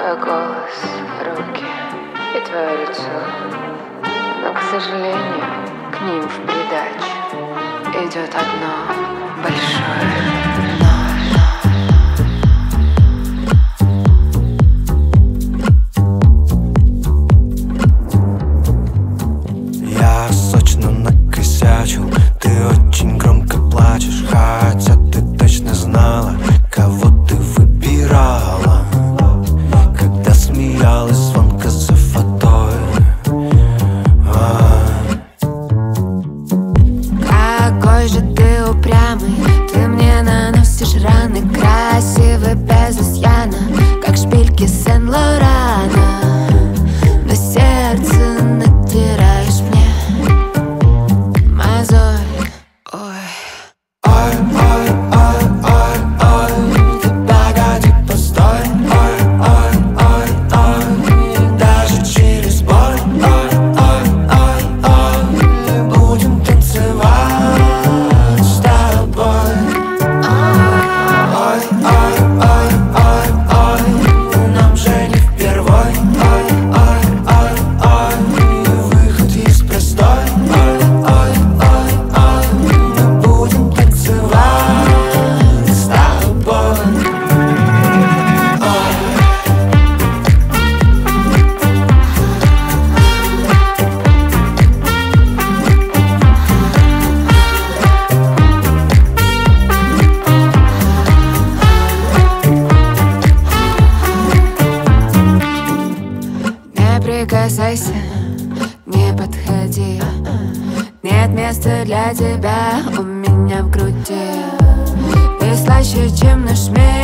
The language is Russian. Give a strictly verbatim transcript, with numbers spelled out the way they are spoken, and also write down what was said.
Твой голос, руки и твое лицо. Но, к сожалению, к ним в придачу идет одно большое Я сочно накосячил, ты очень громко плачешь, хотя ты точно знала, кого ты выбирала, когда смеялась звонко за фатой. а. Какой же ты упрямый, ты мне наносишь раны, красивый без изъяна, как шпильки Сен-Лорана. На сердце натираешь мне мозоль. Ой. Ой, ой, ой, ой, ой, ты погоди, постой. Ой, ой, ой, ой, даже через боль. Ой, ой, ой, ой, будем танцевать с тобой. Ой, ой, ой, ой, ой, нам же не впервой. Ой, ой, ой, ой, выход есть простой. Ой, ой, ой, ой, мы будем танцевать с тобой. Ой. Не прикасайся, не подходи. Нет места для тебя у меня в груди. Ты слаще, чем наш мир.